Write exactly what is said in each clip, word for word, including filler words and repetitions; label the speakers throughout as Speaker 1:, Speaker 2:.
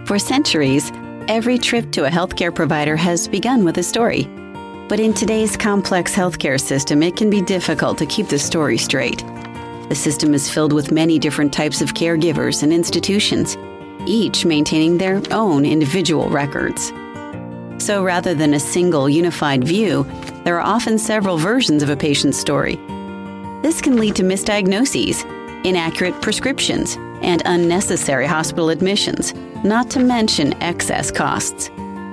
Speaker 1: For centuries, every trip to a healthcare provider has begun with a story. But in today's complex healthcare system, it can be difficult to keep the story straight. The system is filled with many different types of caregivers and institutions, each maintaining their own individual records. So rather than a single unified view, there are often several versions of a patient's story. This can lead to misdiagnoses, inaccurate prescriptions, and unnecessary hospital admissions, not to mention excess costs.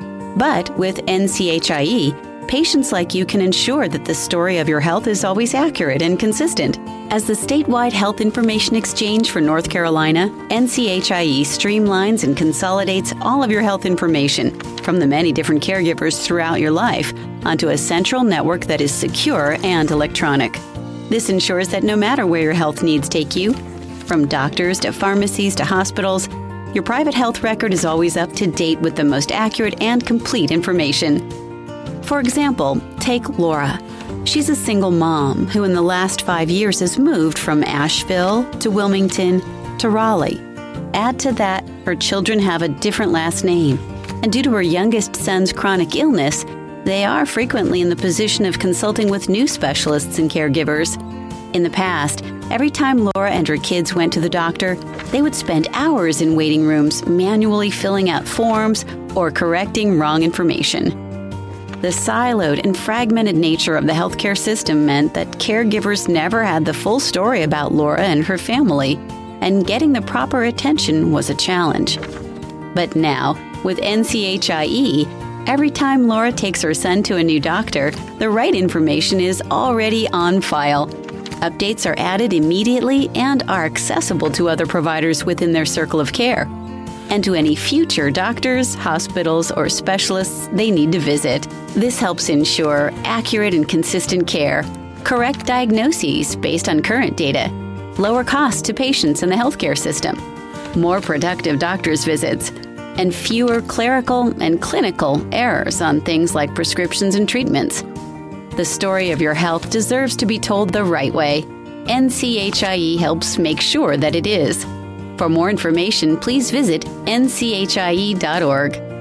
Speaker 1: But with N C H I E, patients like you can ensure that the story of your health is always accurate and consistent. As the statewide health information exchange for North Carolina, N C H I E streamlines and consolidates all of your health information from the many different caregivers throughout your life onto a central network that is secure and electronic. This ensures that no matter where your health needs take you, from doctors to pharmacies to hospitals, your private health record is always up to date with the most accurate and complete information. For example, take Laura. She's a single mom who in the last five years has moved from Asheville to Wilmington to Raleigh. Add to that, her children have a different last name, and due to her youngest son's chronic illness, they are frequently in the position of consulting with new specialists and caregivers. In the past, every time Laura and her kids went to the doctor, they would spend hours in waiting rooms manually filling out forms or correcting wrong information. The siloed and fragmented nature of the healthcare system meant that caregivers never had the full story about Laura and her family, and getting the proper attention was a challenge. But now, with N C H I E, every time Laura takes her son to a new doctor, the right information is already on file. Updates are added immediately and are accessible to other providers within their circle of care, and to any future doctors, hospitals, or specialists they need to visit. This helps ensure accurate and consistent care, correct diagnoses based on current data, lower costs to patients in the healthcare system, more productive doctor's visits, and fewer clerical and clinical errors on things like prescriptions and treatments. The story of your health deserves to be told the right way. N C H I E helps make sure that it is. For more information, please visit N C H I E dot org.